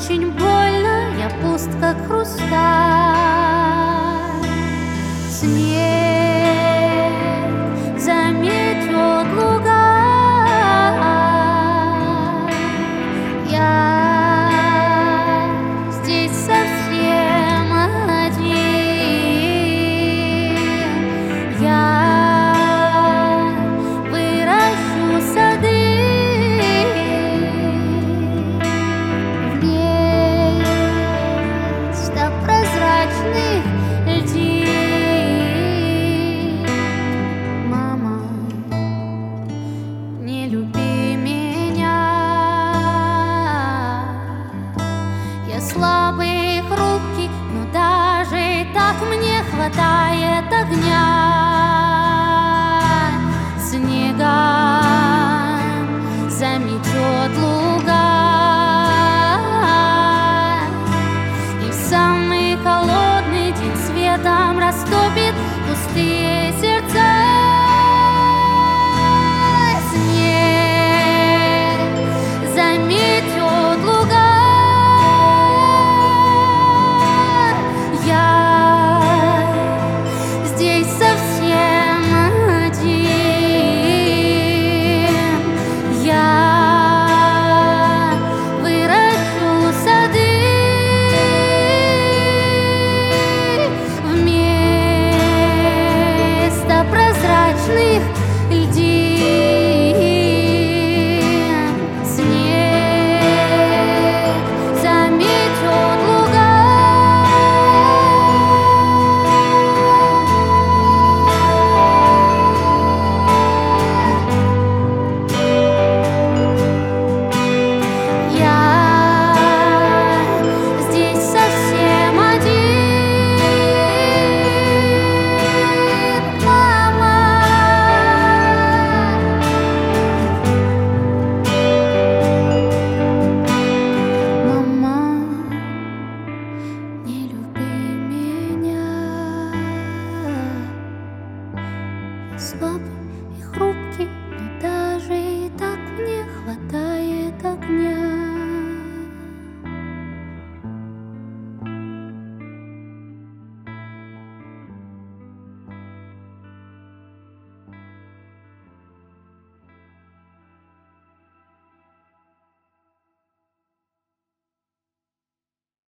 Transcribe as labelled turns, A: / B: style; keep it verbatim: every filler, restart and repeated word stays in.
A: очень больно, я пуст, как хрусталь. Снег заметет луга, я здесь совсем один. Я выращу сады вместо прозрачных льдин. Мама, не люби меня, я слабый и хрупкий, но даже так мне хватает огня. Снегом заметет луга, и в самый холодный день светом растопит пустые сердца. Снег заметет луга, я здесь совсем один. Я выращу сады вместо прозрачных льдин. Снег заметет луга, я здесь совсем один. Мама, мама, не люби меня, слабый